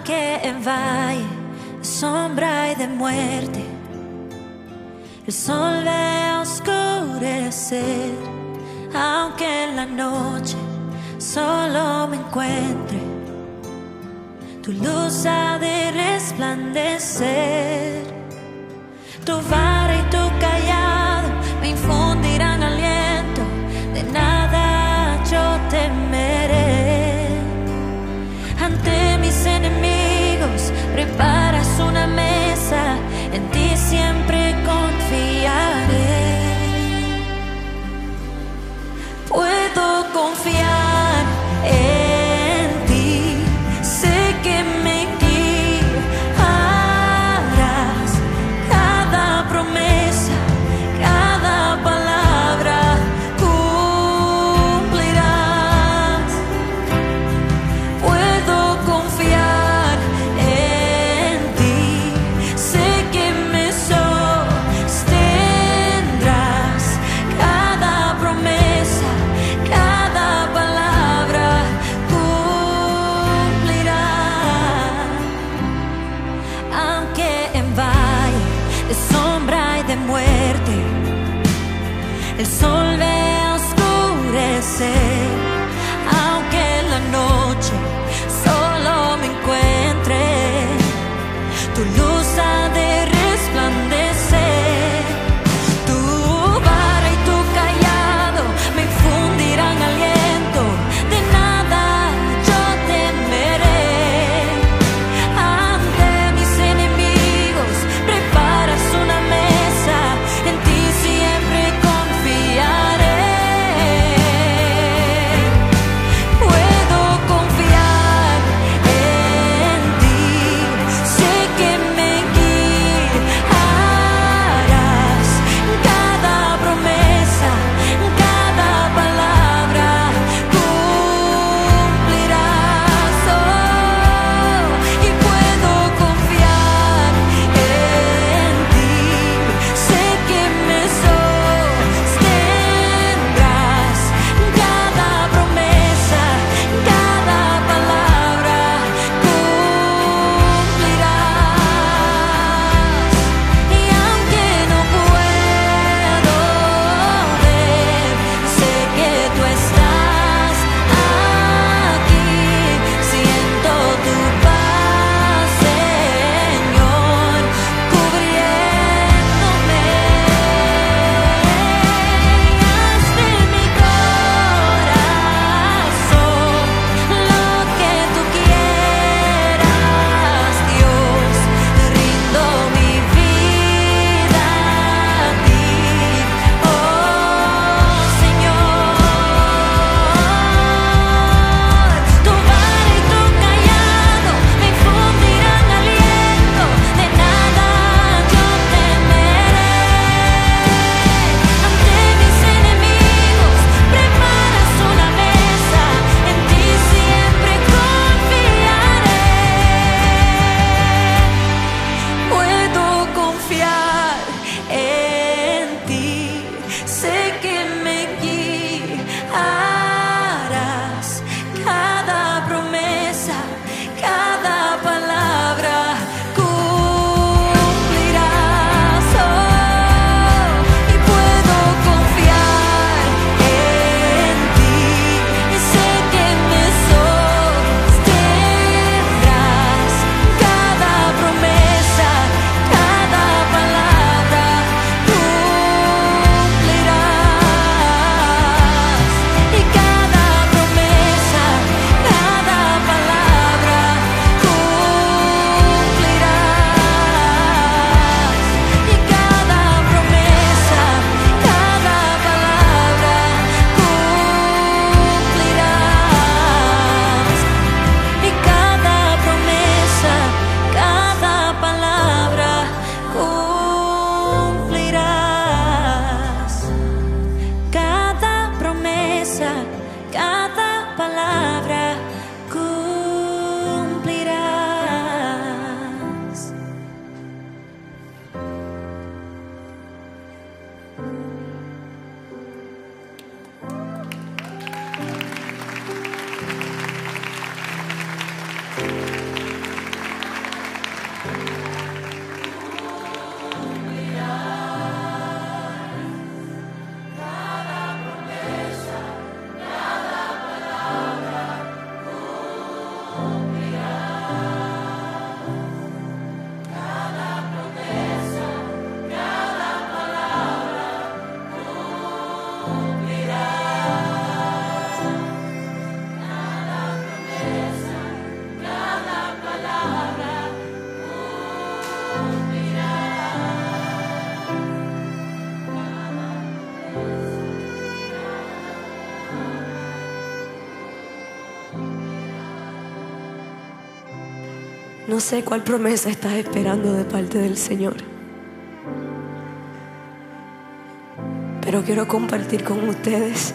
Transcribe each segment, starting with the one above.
que en valle de sombra y de muerte el sol ve oscurecer, aunque en la noche solo me encuentre, tu luz ha de resplandecer. Tu vara y tu callado me infundirán aliento, de nada yo temeré. Ante mis enemigos preparas una mesa, en ti siempre confiaré. Puedo confiar en ti, sé que me guiarás, cada promesa No sé cuál promesa estás esperando de parte del Señor, pero quiero compartir con ustedes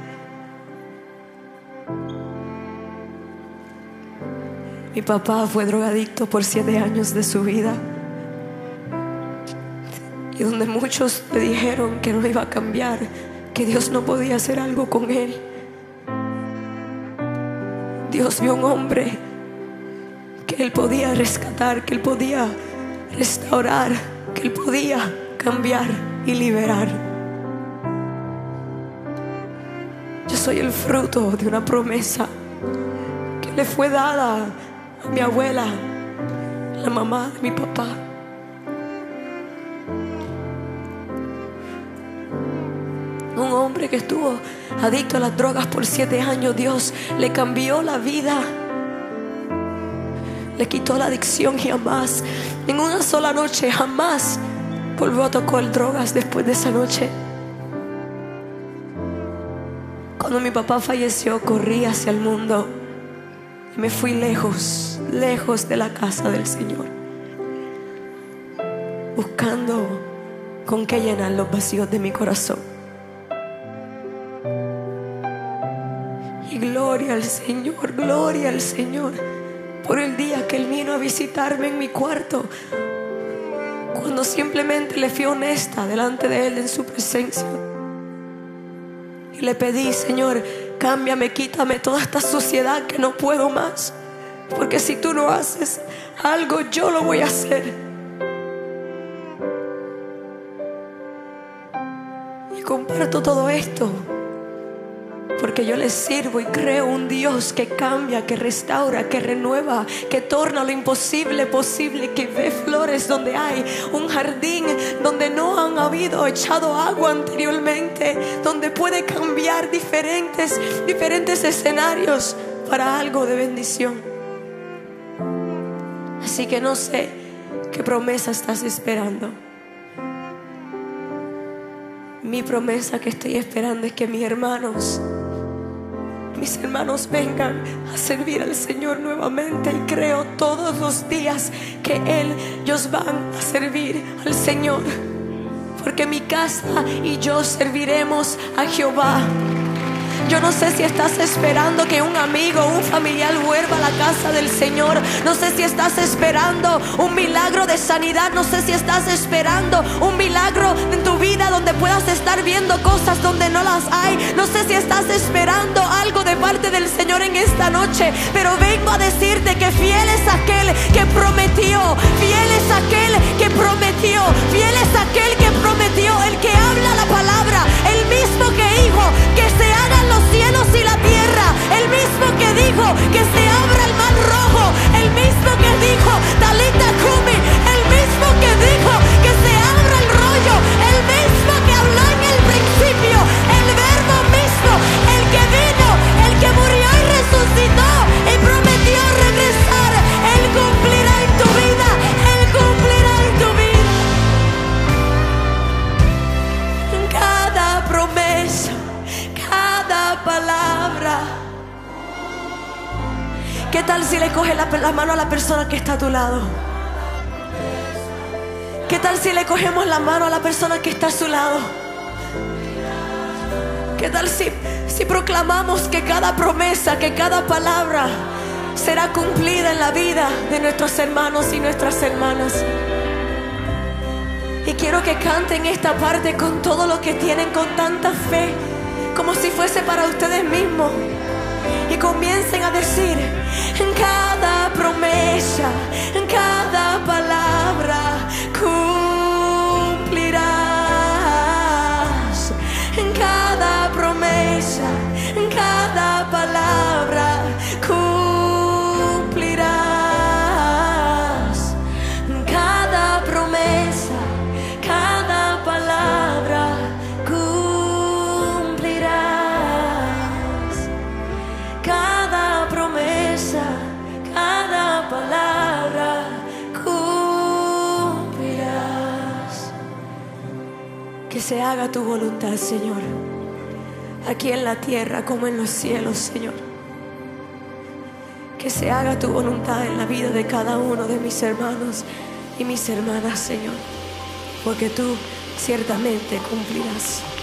mi papá fue drogadicto por 7 años de su vida, y donde muchos le dijeron que no iba a cambiar, que Dios no podía hacer algo con él, Dios vio un hombre que Él podía rescatar, que Él podía restaurar, que Él podía cambiar y liberar. Yo soy el fruto de una promesa que le fue dada a mi abuela, la mamá de mi papá. Un hombre que estuvo adicto a las drogas por 7 años, Dios le cambió la vida, le quitó la adicción y jamás, en una sola noche, jamás volvió a tocar drogas después de esa noche. Cuando mi papá falleció, corrí hacia el mundo y me fui lejos, lejos de la casa del Señor, buscando con qué llenar los vacíos de mi corazón. Y gloria al Señor por el día que Él vino a visitarme en mi cuarto, cuando simplemente le fui honesta delante de Él en su presencia y le pedí: Señor, cámbiame, quítame toda esta suciedad que no puedo más, porque si tú no haces algo, yo lo voy a hacer. Y comparto todo esto porque yo le sirvo y creo un Dios que cambia, que restaura, que renueva, que torna lo imposible posible, que ve flores donde hay un jardín donde no han habido echado agua anteriormente, donde puede cambiar diferentes escenarios para algo de bendición. Así que no sé qué promesa estás esperando. Mi promesa que estoy esperando es que mis hermanos vengan a servir al Señor nuevamente, y creo todos los días que ellos van a servir al Señor, porque mi casa y yo serviremos a Jehová. Yo no sé si estás esperando que un amigo o un familiar vuelva a la casa del Señor. No sé si estás esperando un milagro de sanidad. No sé si estás esperando un milagro en tu vida donde puedas estar viendo cosas donde no las hay. No sé si estás esperando algo de parte del Señor en esta noche, pero vengo a decirte que fiel es aquel que prometió, fiel es aquel que prometió, fiel es aquel que prometió, el que habla la palabra, el mismo que dijo que se hagan los cielos y la tierra, el mismo que dijo que se abra el mar rojo, el mismo que dijo Talita Kumi, el mismo que dijo que se abra el rollo, el mismo que habló en el principio, el verbo mismo, el que vino, el que murió y resucitó y prometió regresar. Él cumplirá en tu vida, Él cumplirá en tu vida. Cada promesa, cada palabra. ¿Qué tal si le coges la mano a la persona que está a tu lado? ¿Qué tal si le cogemos la mano a la persona que está a su lado? ¿Qué tal si proclamamos que cada promesa, que cada palabra será cumplida en la vida de nuestros hermanos y nuestras hermanas? Y quiero que canten esta parte con todo lo que tienen, con tanta fe, como si fuese para ustedes mismos, y comiencen a decir: en cada promesa, en cada palabra cumplirás. En cada promesa, en cada palabra cumplirás. En cada promesa, cada palabra cumplirás. Cada promesa, cada palabra cumplirás. Que se haga tu voluntad, Señor, aquí en la tierra como en los cielos, Señor. que se haga tu voluntad en la vida de cada uno de mis hermanos y mis hermanas, Señor, porque tú ciertamente cumplirás.